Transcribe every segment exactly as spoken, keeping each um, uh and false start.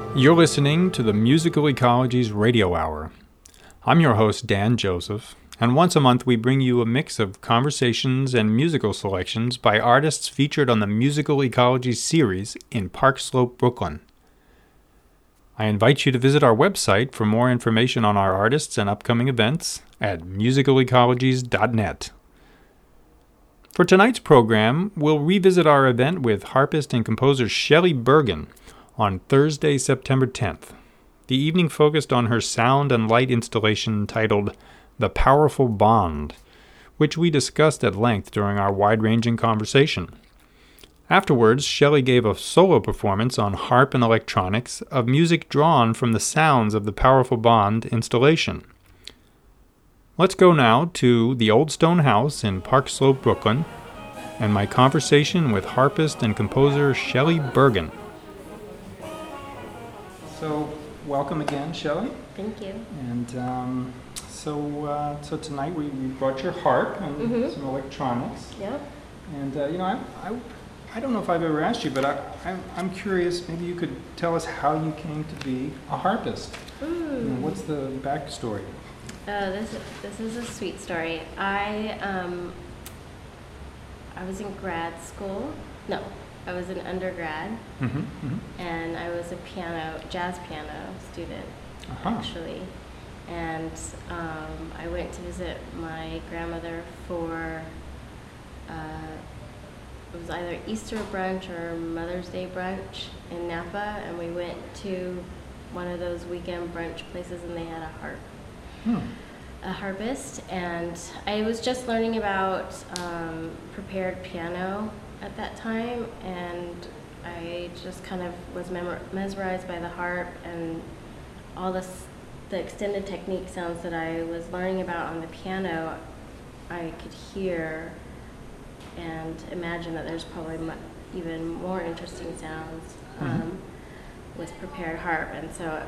You're listening to the Musical Ecologies Radio Hour. I'm your host, Dan Joseph, and once a month we bring you a mix of conversations and musical selections by artists featured on the Musical Ecologies series in Park Slope, Brooklyn. I invite you to visit our website for more information on our artists and upcoming events at musical ecologies dot net. For tonight's program, we'll revisit our event with harpist and composer Shelley Bergen on Thursday, September tenth. The evening focused on her sound and light installation titled The Powerful Bond, which we discussed at length during our wide-ranging conversation. Afterwards, Shelley gave a solo performance on harp and electronics of music drawn from the sounds of the Powerful Bond installation. Let's go now to the Old Stone House in Park Slope, Brooklyn, and my conversation with harpist and composer Shelley Bergen. So, welcome again, Shelley. Thank you. And um, so, uh, so tonight we, we brought your harp and mm-hmm. some electronics. Yep. And uh, you know, I, I, I don't know if I've ever asked you, but I, I'm, I'm curious. Maybe you could tell us how you came to be a harpist. Mm. You know, what's the backstory? Uh, this this is a sweet story. I um, I was in grad school. No. I was an undergrad, mm-hmm, mm-hmm. and I was a piano, jazz piano student, uh-huh. actually. And um, I went to visit my grandmother for, uh, it was either Easter brunch or Mother's Day brunch in Napa, and we went to one of those weekend brunch places, and they had a harp, hmm. a harpist, and I was just learning about um, prepared piano at that time, and I just kind of was memor- mesmerized by the harp and all this, the extended technique sounds that I was learning about on the piano. I could hear and imagine that there's probably mu- even more interesting sounds um, mm-hmm. with prepared harp, and so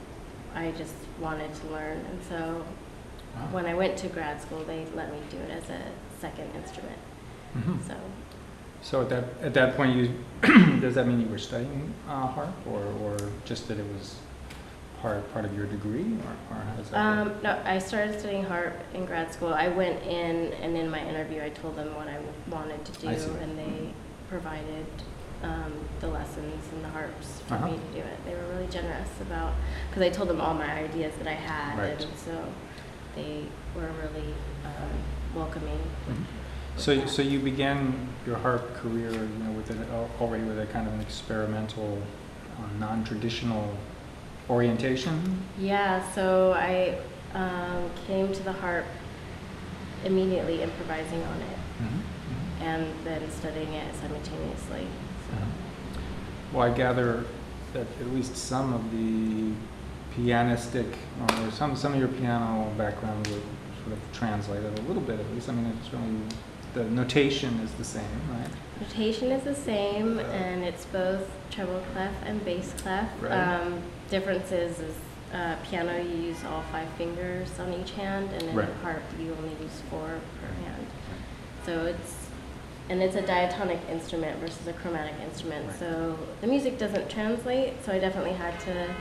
I just wanted to learn. And so wow. when I went to grad school, they let me do it as a second instrument. Mm-hmm. So. So at that at that point, you does that mean you were studying uh, harp, or, or just that it was part part of your degree, or, or how does that um, work? No, I started studying harp in grad school. I went in, and in my interview, I told them what I wanted to do, and they provided um, the lessons and the harps for uh-huh. me to do it. They were really generous about, because I told them all my ideas that I had, right. and so they were really um, welcoming. Mm-hmm. So, so you began your harp career, you know, with an, already with a kind of an experimental, uh, non-traditional orientation. Yeah. So I um, came to the harp immediately, improvising on it, mm-hmm. Mm-hmm. and then studying it simultaneously. So. Mm-hmm. Well, I gather that at least some of the pianistic, or some some of your piano background would sort of translate it a little bit, at least. I mean, it's really. The notation is the same, right? Notation is the same, uh, and it's both treble clef and bass clef. Right. Um, differences is uh, piano you use all five fingers on each hand, and in right. harp you only use four per hand. Right. So it's and it's a diatonic instrument versus a chromatic instrument. Right. So the music doesn't translate. So I definitely had to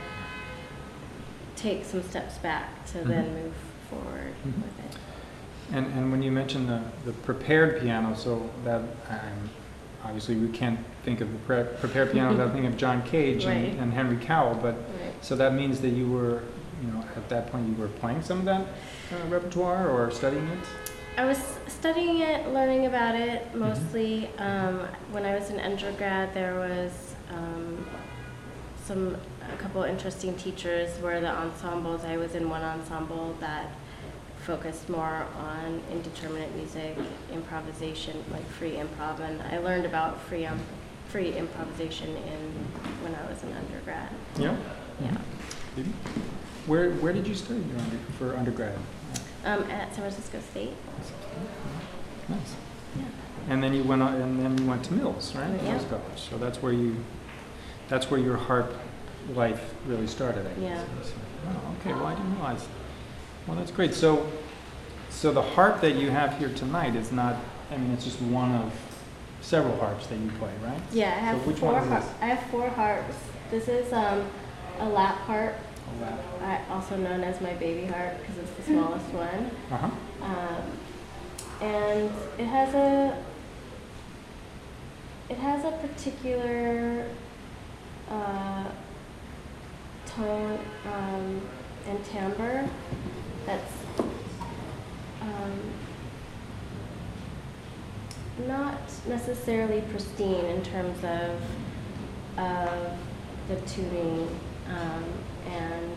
take some steps back to mm-hmm. then move forward mm-hmm. with it. And and when you mentioned the, the prepared piano, so that um, obviously we can't think of the pre- prepared piano without thinking of John Cage right. and, and Henry Cowell, but right. so that means that you were, you know, at that point you were playing some of that uh, repertoire or studying it? I was studying it, learning about it mostly. Mm-hmm. Um, when I was in undergrad, there was um, some a couple interesting teachers where the ensembles. I was in one ensemble that focused more on indeterminate music, improvisation, like free improv, and I learned about free um, free improvisation in when I was an undergrad. Yeah. Yeah. Mm-hmm. Where where did you study your under, for undergrad? Um, at San Francisco State. Nice. Yeah. And then you went on, and then you went to Mills, right? Yeah. Mills College. So that's where you that's where your harp life really started, I guess. Yeah. So, oh, okay. Well, I didn't realize. Well, that's great. So, so the harp that you have here tonight is not. I mean, it's just one of several harps that you play, right? Yeah, I have so which four. one is Har- this? I have four harps. This is um, a lap harp, A lap. I, also known as my baby harp because it's the smallest one. Uh-huh. Um, and it has a it has a particular uh, tone um, and timbre that's um, not necessarily pristine in terms of of the tuning um, and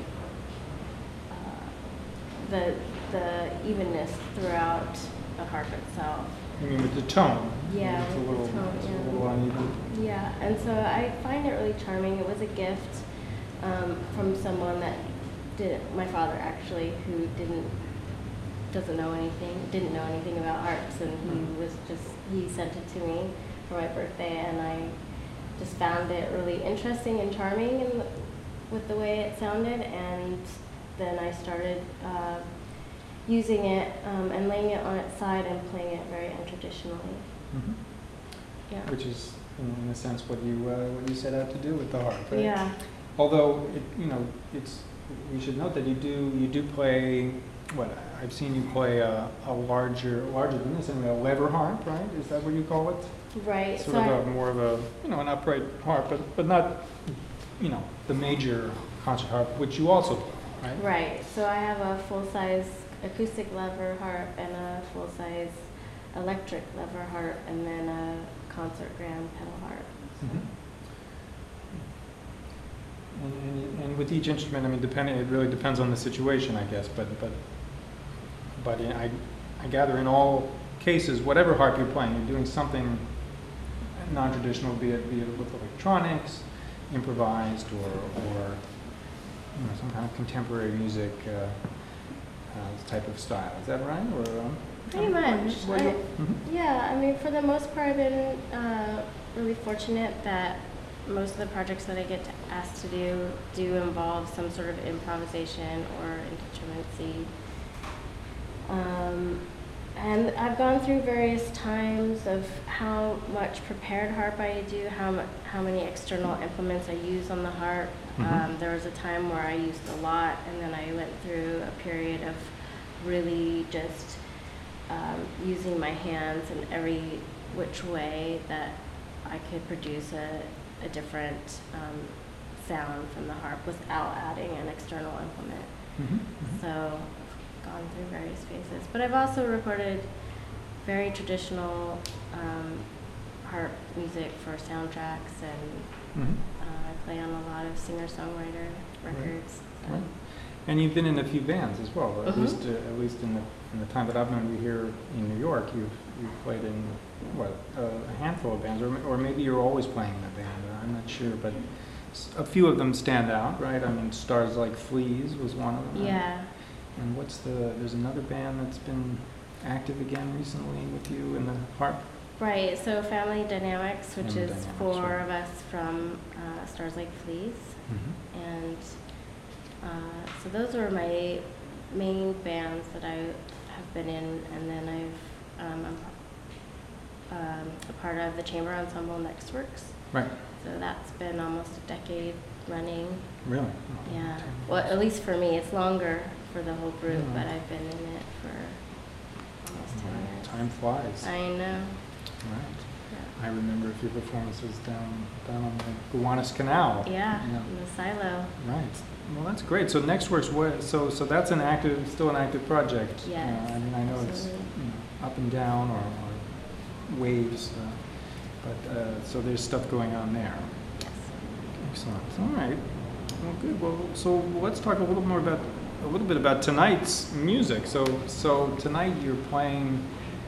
uh, the the evenness throughout the harp itself. You mean with the tone? Yeah, It's a with little, the tone, it's yeah. a little uneven. Yeah, and so I find it really charming. It was a gift um, from someone that didn't, my father actually, who didn't, doesn't know anything, didn't know anything about harps, and he was just, he sent it to me for my birthday, and I just found it really interesting and charming in the, with the way it sounded, and then I started uh, using it um, and laying it on its side and playing it very untraditionally. Mm-hmm. Yeah. Which is, in, in a sense, what you uh, what you set out to do with the harp, right? Yeah. Although, it, you know, it's we should note that you do you do play. What I've seen you play a, a larger larger than this, I mean, a lever harp, right? Is that what you call it? Right. Sort so of I, a more of a you know an upright harp, but but not you know the major concert harp, which you also play, right? Right. So I have a full-size acoustic lever harp and a full-size electric lever harp, and then a concert grand pedal harp. So. Mm-hmm. And, and, and with each instrument, I mean, depending, it really depends on the situation, I guess. But but but in, I I gather in all cases, whatever harp you're playing, you're doing something non-traditional, be it be it with electronics, improvised, or or you know some kind of contemporary music uh, uh, type of style. Is that right? Or um, Pretty um, much. what you- I- mhm. Yeah, I mean, for the most part, I've been uh, really fortunate that most of the projects that I get to asked to do do involve some sort of improvisation or instrumency. Um, and I've gone through various times of how much prepared harp I do, how mu- how many external implements I use on the harp. Mhm. Um, there was a time where I used a lot, and then I went through a period of really just um, using my hands in every which way that I could produce a, a different um, sound from the harp without adding an external implement. Mhm, mhm. So I've gone through various phases. But I've also recorded very traditional um, harp music for soundtracks, and Mhm. uh, I play on a lot of singer-songwriter records. So. Right. And you've been in a few bands as well. At Mhm. least, uh, at least in the in the time that I've known you here in New York, you've you've played in what uh, a handful of bands, or or maybe you're always playing in a band. I'm not sure, but s- a few of them stand out, right? I mean, Stars Like Fleas was one of them. Yeah. And what's the? There's another band that's been active again recently with you in the harp. Right, so Family Dynamics, which Family is Dynamics, four right. of us from uh, Stars Like Fleas. Mm-hmm. And uh, so those are my main bands that I have been in. And then I've, um, I'm um, a part of the chamber ensemble Next Works. Right. So that's been almost a decade running. Really? Oh, Yeah, ten well, years. at least for me, it's longer for the whole group, Yeah. but I've been in it for almost ten Right. years. Time flies. I know. Right. Yeah. I remember a few performances down down on the Gowanus Canal. Yeah, Yeah. in the silo. Right. Well, that's great. So NextWorks, what? So so that's an active, still an active project. Yes, Uh, I mean, I know it's absolutely. you know, up and down or, or waves, uh, but uh, so there's stuff going on there. Yes. Excellent. All right. Well, good. Well, so let's talk a little more about a little bit about tonight's music. So so tonight you're playing.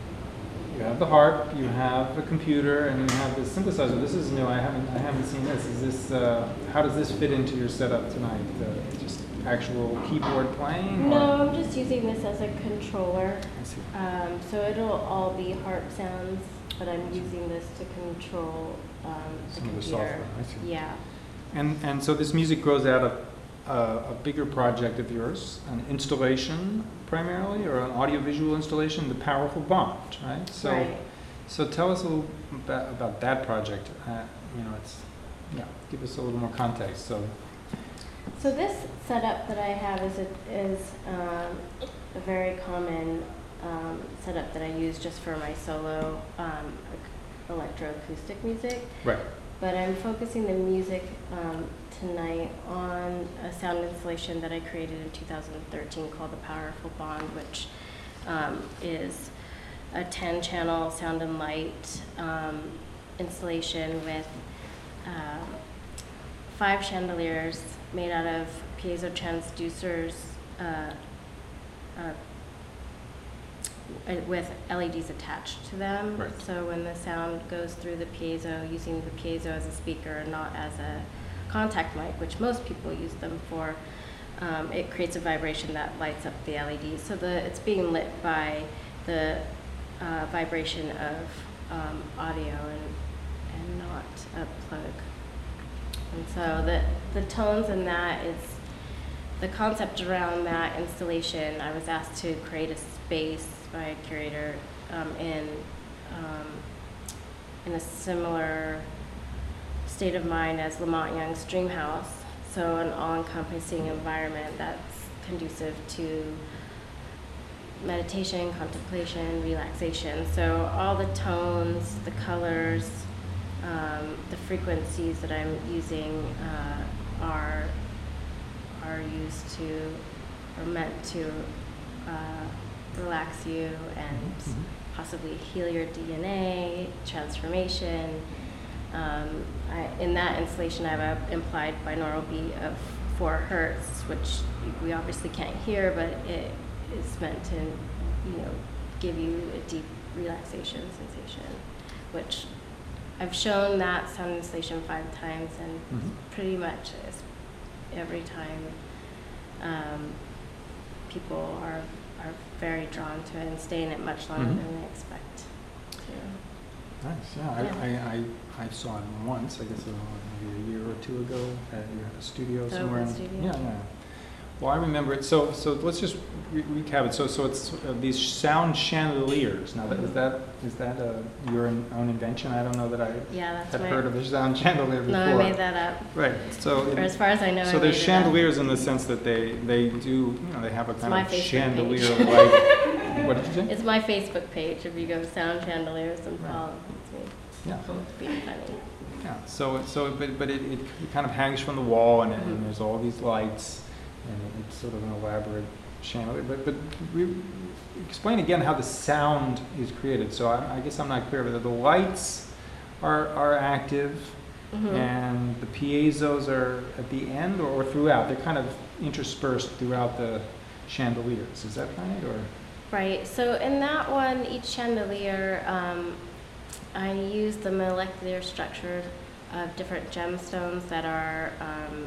You have the harp, you have a computer, and you have this synthesizer. This is new. I haven't I haven't seen this. Is this uh, how does this fit into your setup tonight? Uh, just actual keyboard playing? No, Or? I'm just using this as a controller. I see. Um, so it'll all be harp sounds, but I'm using this to control um, the Some of the computer. software. I see. Yeah. And and so this music grows out of uh, a bigger project of yours, an installation primarily, or an audiovisual installation, The Powerful Bond, right? So, Right. so tell us a little about, about that project. Uh, you know, it's yeah. Give us a little more context. So, So this setup that I have is a, is um, a very common um, setup that I use just for my solo um, electroacoustic music. Right. But I'm focusing the music um, tonight on a sound installation that I created in two thousand thirteen called The Powerful Bond, which um, is a ten channel sound and light um, installation with um, five chandeliers made out of piezo transducers uh, uh, with L E Ds attached to them. Right. So when the sound goes through the piezo, using the piezo as a speaker, not as a contact mic, which most people use them for, um, it creates a vibration that lights up the L E Ds. So the it's being lit by the uh, vibration of um, audio and and not a plug. And so the the tones in that is the concept around that installation. I was asked to create a space by a curator um, in um, in a similar state of mind as Lamont Young's Dream House. So an all-encompassing environment that's conducive to meditation, contemplation, relaxation. So all the tones, the colors, um, the frequencies that I'm using uh, are are used to, or meant to uh, relax you and Mm-hmm. possibly heal your D N A, transformation. Um, I, in that installation, I have an implied binaural beat of four hertz, which we obviously can't hear, but it is meant to, you know, give you a deep relaxation sensation, which I've shown that sound installation five times, and Mhm. pretty much is every time um, people are are very drawn to it and stay in it much longer Mhm. than they expect to. Nice. Yeah, Yeah. I, I, I, I saw it once. I guess uh, maybe a year or two ago at your studio The somewhere. Open in- Studio? Yeah, yeah. Well, I remember it. So, so let's just re- recap it. So, so it's uh, these sound chandeliers. Now, that, is that is that uh, your in- own invention? I don't know that I Yeah, that's had my. heard of a sound chandelier before. No, I made that up. Right. So, Or it- as far as I know, I so made there's it up. chandeliers in the sense that they they do, you know, they have a kind my of Facebook chandelier page. like. What did you say? It's my Facebook page. If you go sound chandeliers and Right. follow, it's me. Yeah. It's being funny. Yeah, so, so, but, but it, it kind of hangs from the wall, and, it, and Mhm. there's all these lights, and it's sort of an elaborate chandelier. But, but re- explain again how the sound is created. So I, I guess I'm not clear, but the lights are, are active, Mhm. and the piezos are at the end or, or throughout. They're kind of interspersed throughout the chandeliers. Is that right? Or Right. So in that one, each chandelier, um, I use the molecular structure of different gemstones that are um,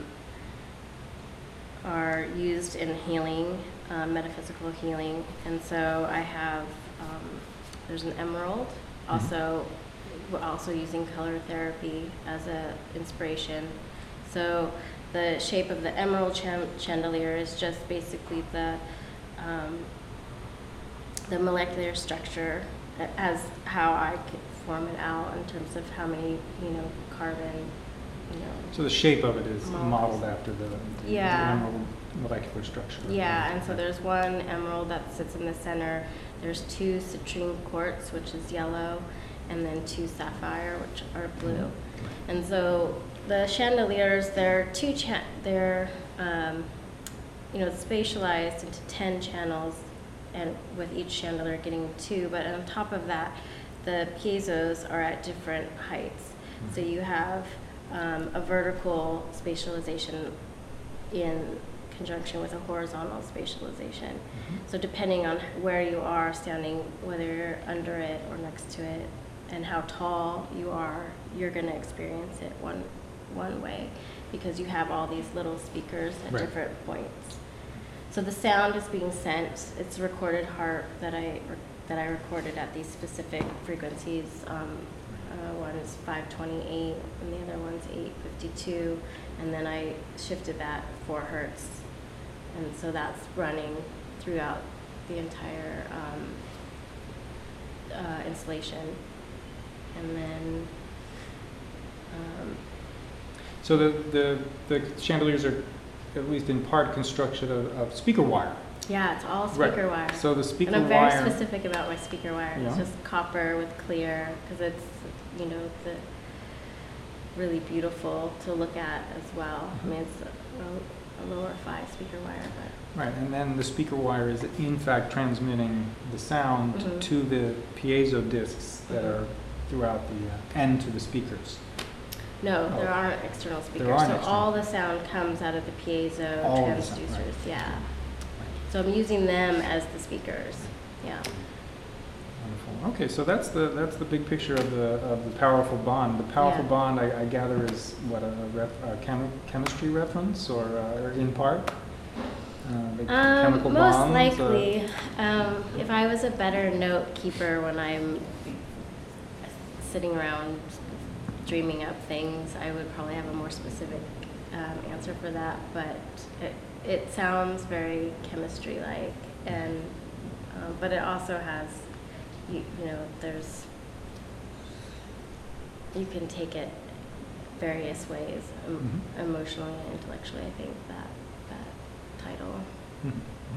are used in healing, uh, metaphysical healing. And so I have um, there's an emerald. Also, we're also using color therapy as a inspiration. So the shape of the emerald chan- chandelier is just basically the um, the molecular structure as how I could form it out in terms of how many, you know, carbon, you know. so the shape of it is Models. modeled after the, the Yeah. emerald molecular structure. Yeah, and so there's one emerald that sits in the center. There's two citrine quartz, which is yellow, and then two sapphire, which are blue. And so the chandeliers, they're two cha- they're um, you know, spatialized into ten channels, and with each chandelier getting two. But on top of that, the piezos are at different heights. So you have um, a vertical spatialization in conjunction with a horizontal spatialization. Mhm. So depending on where you are standing, whether you're under it or next to it, and how tall you are, you're going to experience it one one way, because you have all these little speakers at Right. different points. So the sound is being sent. It's a recorded harp that I that I recorded at these specific frequencies. Um, uh, one is five twenty-eight, and the other one's eight fifty-two, and then I shifted that four hertz, and so that's running throughout the entire um, uh, installation, and then. Um, So the, the, the chandeliers are at least in part, construction of, of speaker wire. Yeah, it's all speaker Right. wire. So the speaker and I'm very wire. specific about my speaker wire. Yeah. It's just copper with clear because it's, you know, the really beautiful to look at as well. Mm-hmm. I mean, it's a, a lower five speaker wire, but Right, and then the speaker wire is in fact transmitting the sound Mhm. to the piezo discs that Mhm. are throughout the uh, and to the speakers. no, Oh. there aren't external speakers. aren't so external. all the sound comes out of the piezo All the sound, transducers. right. Yeah. Right. So I'm using them as the speakers. Yeah. Wonderful. Okay, so that's the that's the big picture of the of the powerful bond. The powerful Yeah. bond, I, I gather, is what a, ref, a chem, chemistry reference, or, uh, or in part. Uh, the Um, chemical most bonds, uh, likely, um, if I was a better note keeper when I'm sitting around dreaming up things, I would probably have a more specific um, answer for that. But it, it sounds very chemistry-like, and um, but it also has, you, you know, there's you can take it various ways, um, Mhm. emotionally and intellectually. I think that that title. Mhm.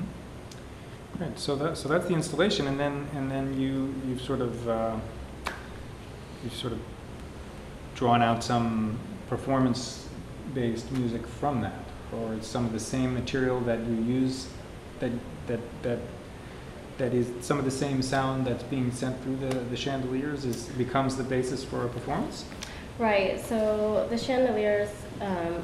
Mhm. Right. So that so that's the installation, and then and then you you've sort of uh, you've sort of drawn out some performance-based music from that, or it's some of the same material that you use that that that that is some of the same sound that's being sent through the, the chandeliers is becomes the basis for a performance. Right. So the chandeliers, um,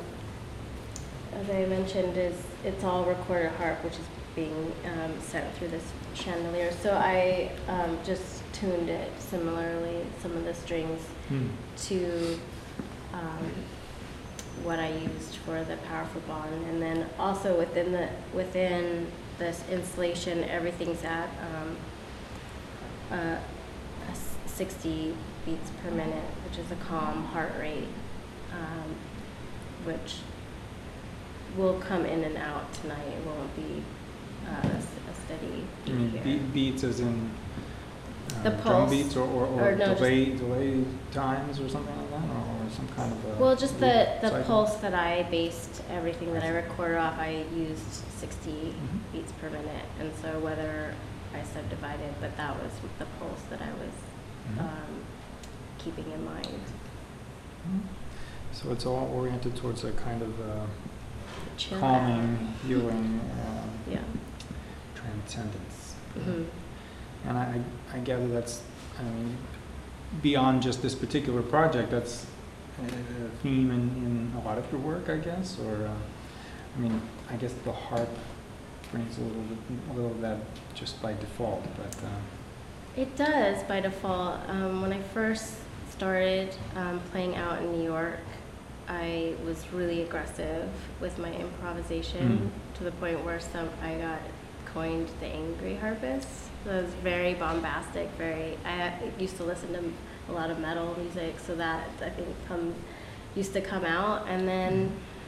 as I mentioned, is it's all recorded harp, which is being um, sent through this chandelier. So I um, just tuned it similarly, some of the strings Hmm. to um, what I used for the powerful bond, and then also within the within this installation, everything's at um, uh, a s- sixty beats per minute, which is a calm heart rate, um, which will come in and out tonight. It won't be uh, a, s- a steady You beat mean here. beat, beats as in uh, The drum pulse. beats, or, or, or, Or no, just- delay delay times or something like that, or, or some kind of a Well, just the, the cycle? pulse that I based everything that I recorded off, I used sixty Mhm. beats per minute. And so whether I subdivided, but that was the pulse that I was Mhm. um, keeping in mind. Mhm. So it's all oriented towards a kind of uh, Chill calming, healing, uh, out. Yeah. transcendence. hmm And I, I gather that's, I mean, beyond just this particular project, that's a a theme in, in a lot of your work, I guess, or, uh, I mean, I guess the harp brings a little, bit- a little of that just by default, but, uh, It does by default. Um, when I first started um, playing out in New York, I was really aggressive with my improvisation Mm. to the point where some I got coined the angry harpist. So it was very bombastic. Very. I used to listen to a lot of metal music, so that I think come used to come out, and then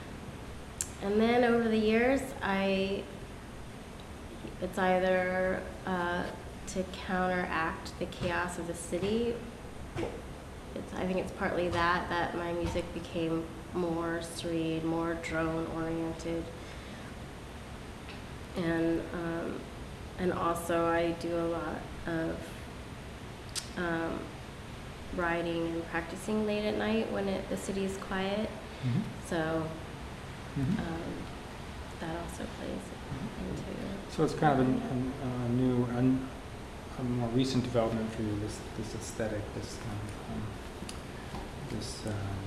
and then over the years, I it's either uh, to counteract the chaos of the city. It's, I think it's partly that, that my music became more serene, more drone-oriented. And, um, and also I do a lot of um, writing and practicing late at night when it, the city is quiet. mhm, So mhm. um, that also plays into it. So it's kind of a, a, a new, an a more recent development for you, this, this aesthetic, this kind of, um, this, um,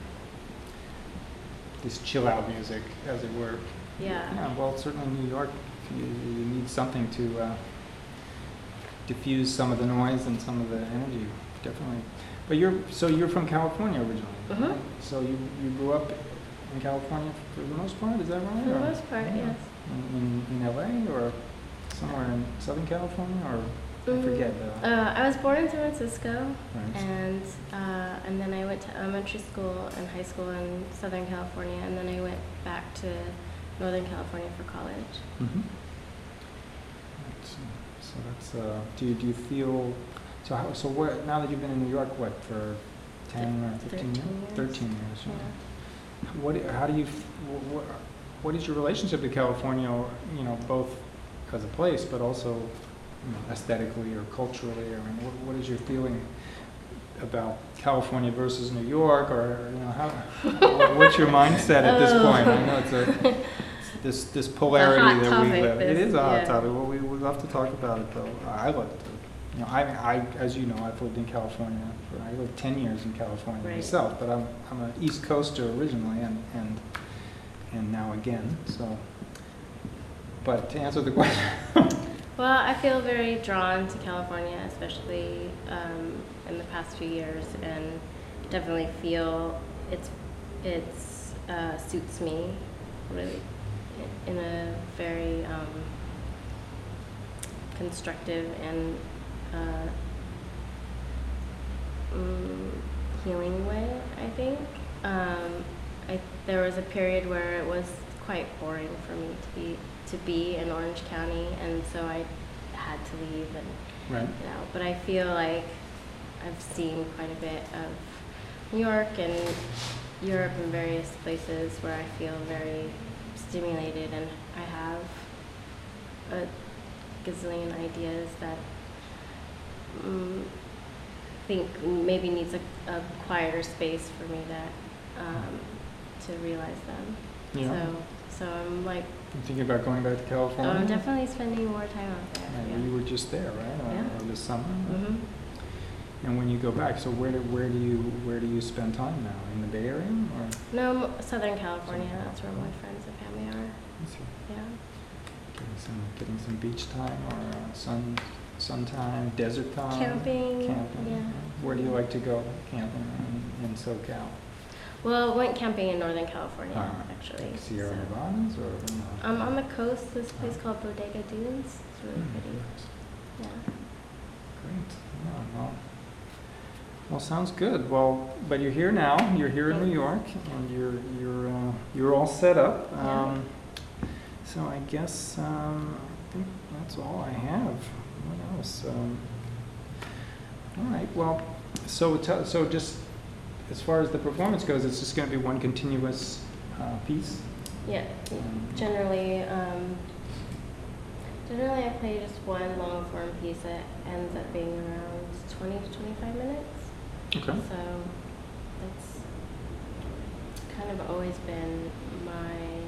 this chill out music, as it were. Yeah. Yeah, well, certainly in New York, you, you need something to uh, diffuse some of the noise and some of the energy, definitely. But you're, so you're from California originally, Mhm. right? So you, you grew up in California for the most part, is that right? For the Or- most part, yeah. yes. In, in, in L A or somewhere in Southern California, or I forget. Mm, Uh, Uh, I was born in San Francisco, right. and uh, and then I went to elementary school and high school in Southern California, and then I went back to Northern California for college. Mhm. Right, So, so that's. Uh, do you do you feel? So how? So what? Now that you've been in New York, what for ten or fifteen thirteen years. Thirteen years. Yeah. yeah. What? How do you? f- wh- What, what is your relationship to California? You know, both as a place, but also, you know, aesthetically or culturally. I mean, what, what is your feeling about California versus New York, or you know, how? what, what's your mindset at this point? I know it's a it's this this polarity hot that topic, we live. It this- is a hot yeah. topic. Well, we would love to talk about it, though. I love it. You know, I, I, as you know, I've lived in California. For, I lived ten years in California Right. myself, but I'm I'm an East Coaster originally, and and and now again. So, but to answer the question. Well, I feel very drawn to California, especially um, in the past few years, and definitely feel it's it's uh, suits me really in a very um, constructive and uh, mm, healing way, I think. Um, I, there was a period where it was quite boring for me to be to be in Orange County, and so I had to leave and Right. get out. But I feel like I've seen quite a bit of New York and Europe and various places where I feel very stimulated, and I have a gazillion ideas that um, think maybe needs a, a quieter space for me to um, to realize them. Yeah. So so I'm like, I'm thinking about going back to oh, California. I'm definitely spending more time out there. Yeah, Yeah. You were just there, right? Or, Yeah. or this summer. hmm And when you go back, so where do where do you where do you spend time now? In the Bay Area, or? No, m- Southern California. That's where my friends and family are. Let's see. Yeah. Getting some getting some beach time or uh, sun sun time, desert time. Camping, Camping. yeah. Where do you like to go camping in, in SoCal? Well, went camping in Northern California, Ah, actually. Sierra so. Nevadas or? No? Um, on the coast, this place called Bodega Dunes. It's really Mm, pretty. nice. Yeah. Great. Yeah, well, well, sounds good. Well, but you're here now. You're here in New York, and you're you're uh, you're all set up. Yeah. Um, so I guess um, I think that's all I have. What else? Um, all right. Well, so t- so just as far as the performance goes, it's just going to be one continuous uh, piece. Yeah. Um, Generally, um, generally I play just one long form piece that ends up being around twenty to twenty-five minutes. Okay. So that's kind of always been my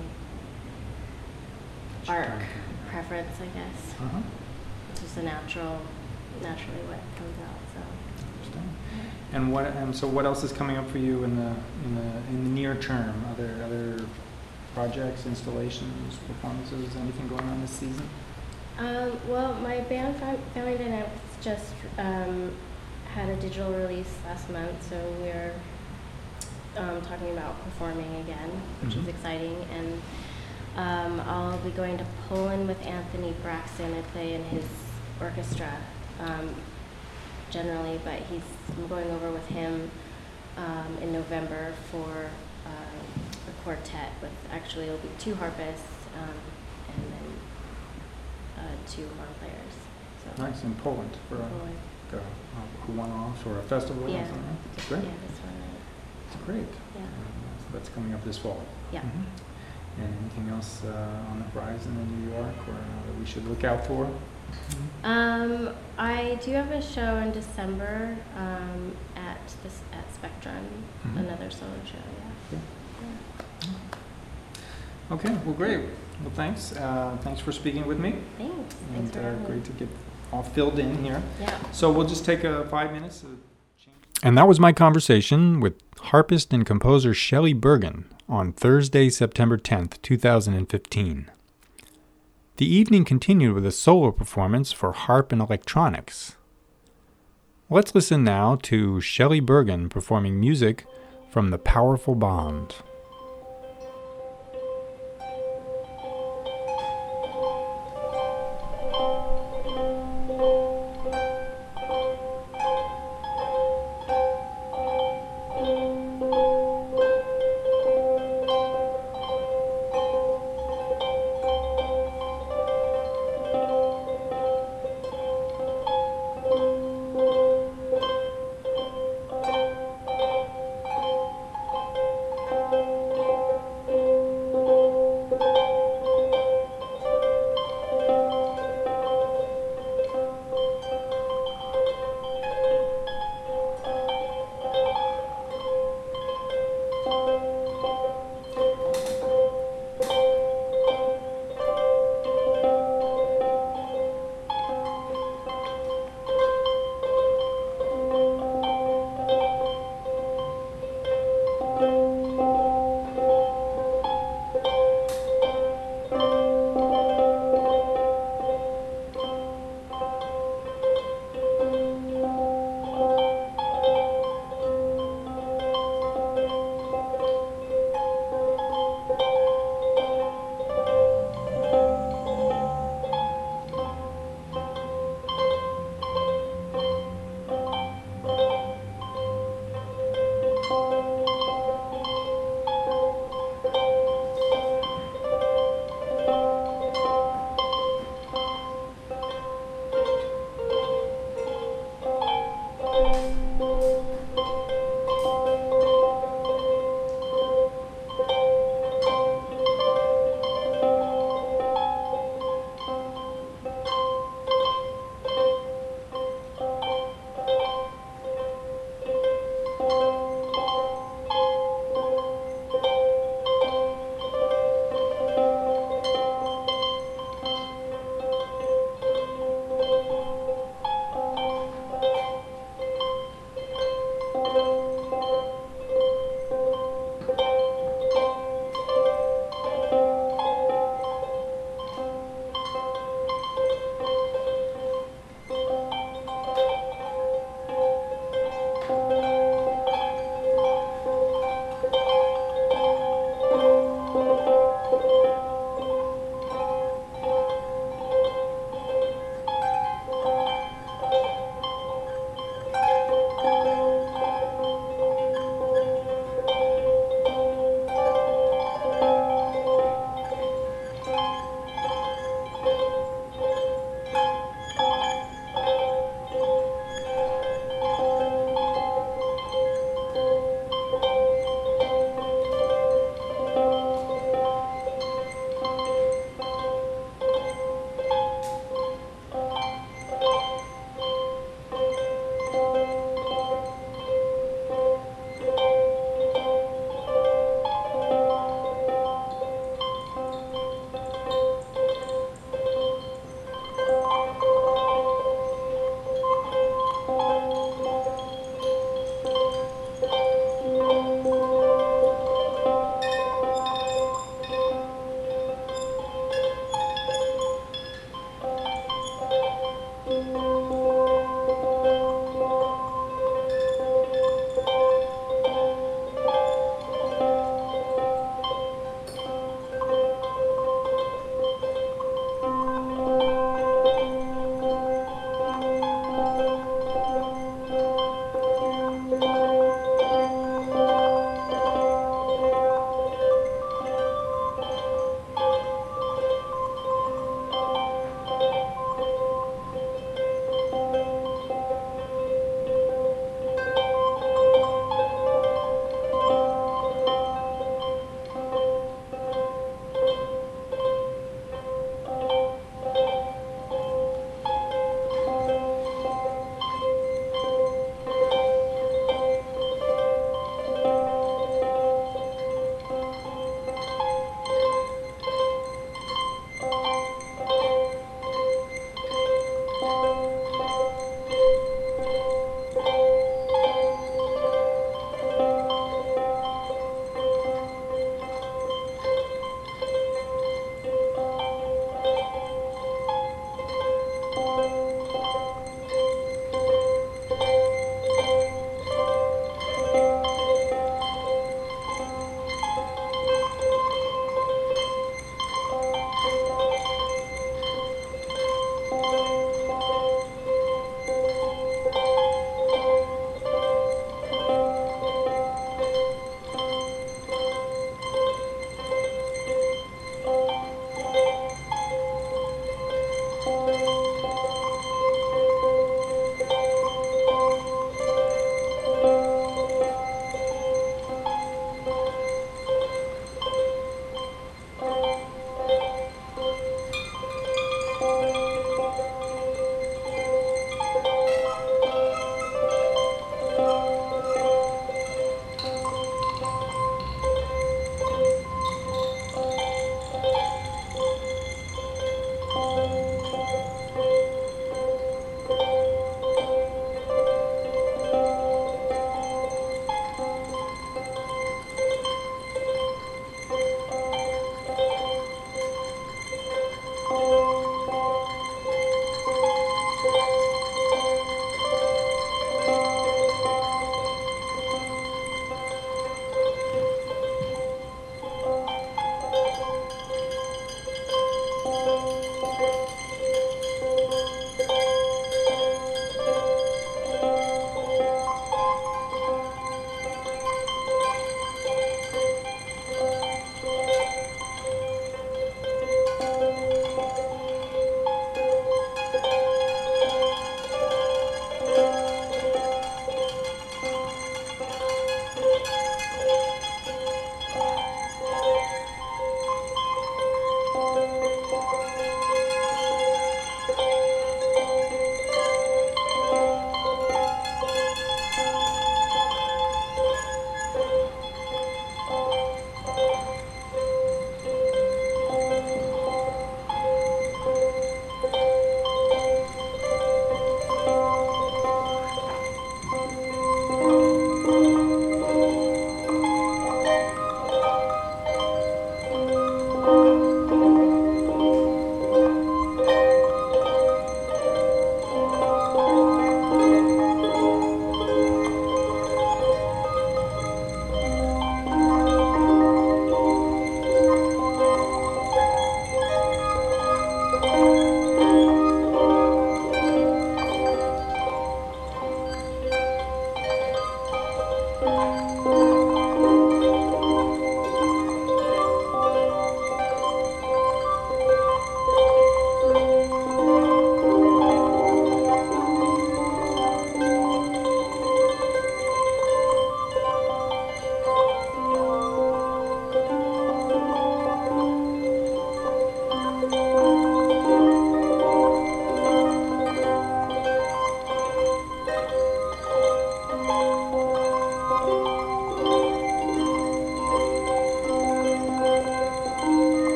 arc preference, I guess. Uh-huh. It's just a natural, naturally what comes out. So. Understand. And what and so what else is coming up for you in the in the in the near term? Other other projects, installations, performances, anything going on this season? Um, well, my band Fam- Family Dynamics just um, had a digital release last month, so we're um, talking about performing again, which Mhm. is exciting. And um, I'll be going to Poland with Anthony Braxton. I play in his orchestra um, generally, but he's I'm going over with him um, in November for uh, a quartet with actually it'll be two harpists um, and then uh, two horn players. So Nice, in Poland for a, Poland. like a, a one-off or a festival Yeah. or something. right? That's great. Yeah, this one. Right? That's great. Yeah. Uh, so that's coming up this fall. Yeah. Mhm. And anything else uh, on the horizon in New York or uh, that we should look out for? Um, I do have a show in December um, at this at Spectrum, Mhm. another solo show. Yeah. Yeah. yeah. Okay, well, great. Well, thanks. Uh, thanks for speaking with me. Thanks. Thanks And for uh, having great me. to get all filled in here. Yeah. So we'll just take uh, five minutes. To change. And that was my conversation with harpist and composer Shelley Bergen on Thursday, September tenth, two thousand fifteen. The evening continued with a solo performance for harp and electronics. Let's listen now to Shelley Bergen performing music from The Powerful Bond. Thank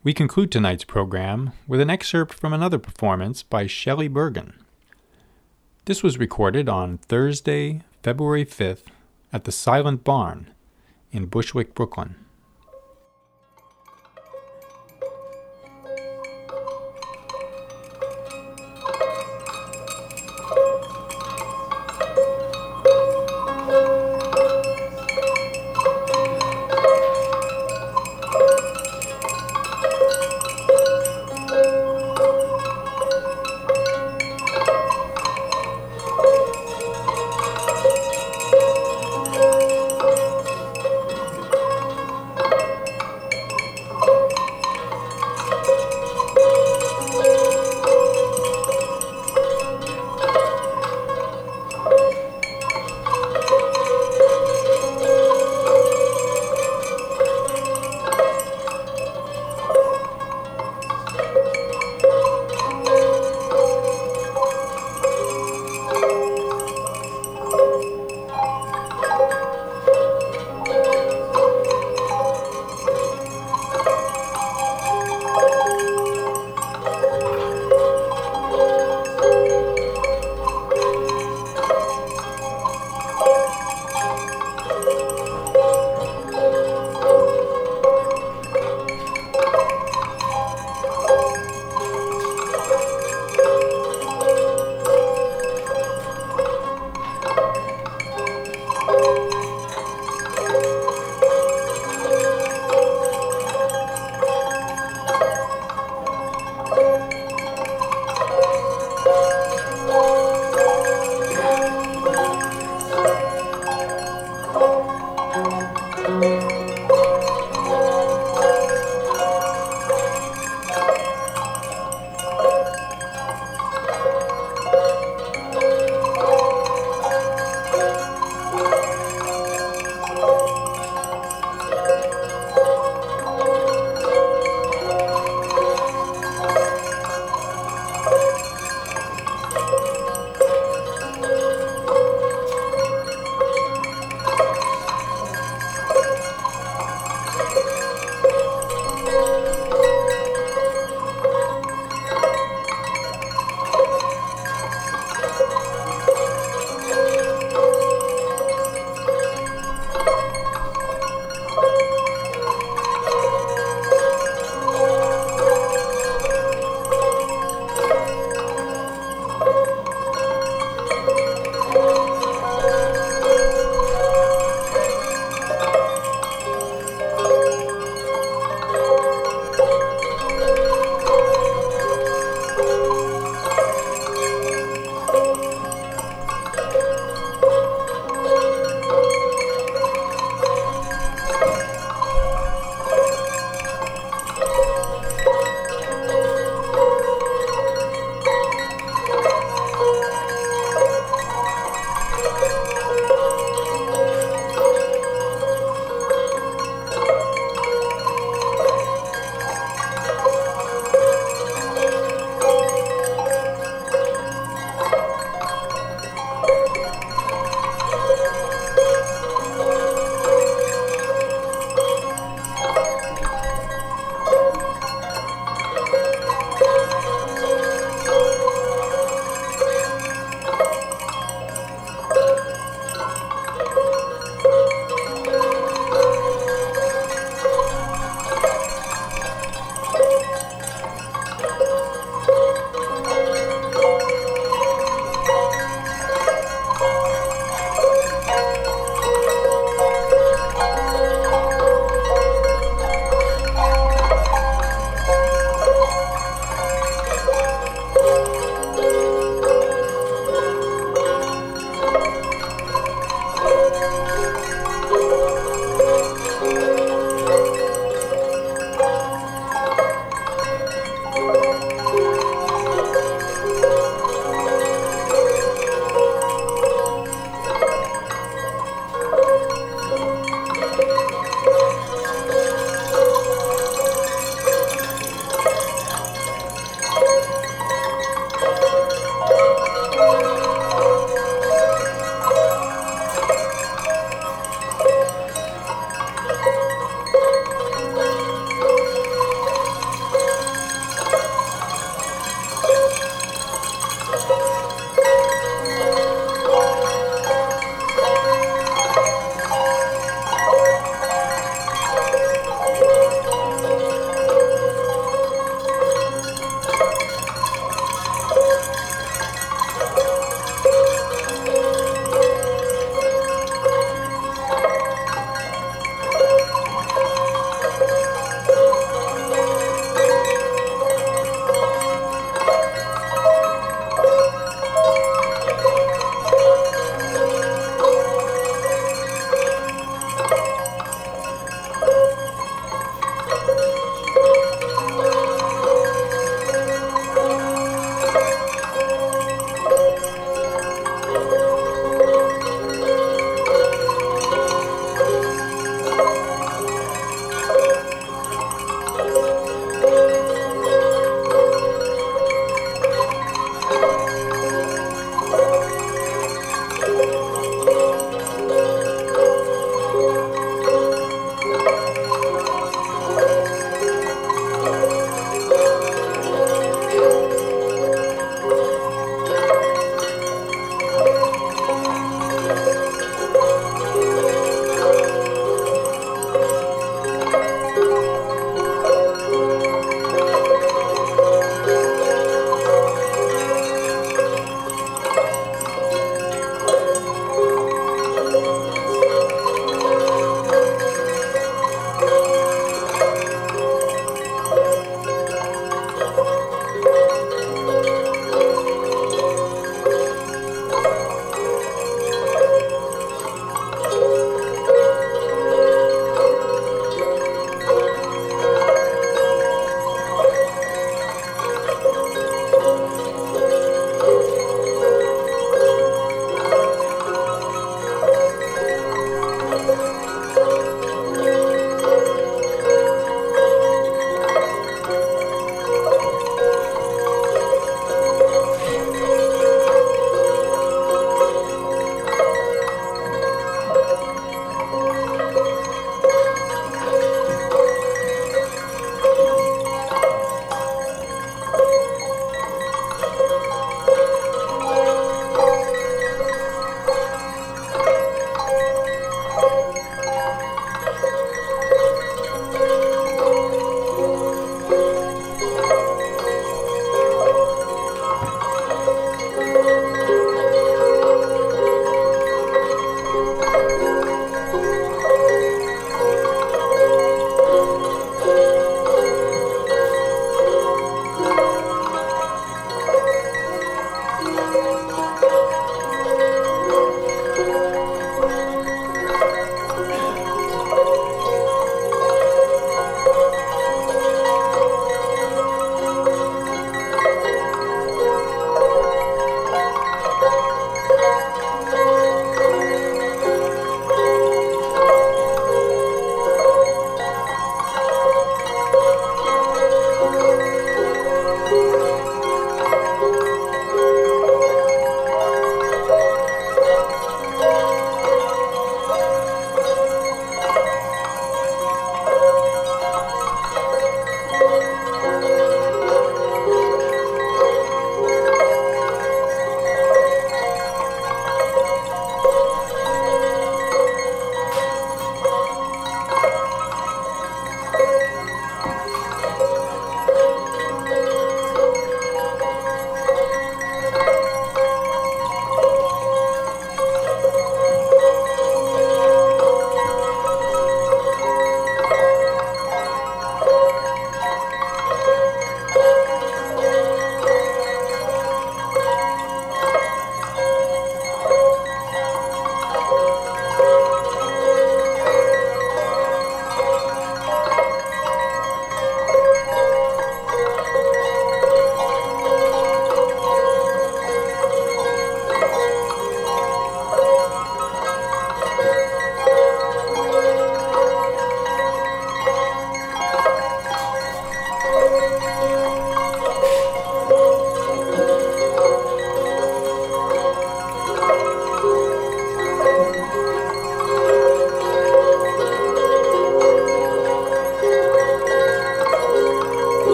We conclude tonight's program with an excerpt from another performance by Shelley Bergen. This was recorded on Thursday, February fifth, at the Silent Barn in Bushwick, Brooklyn.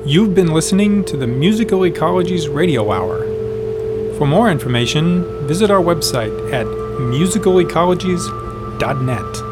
You've been listening to the Musical Ecologies Radio Hour. For more information, visit our website at musical ecologies dot net.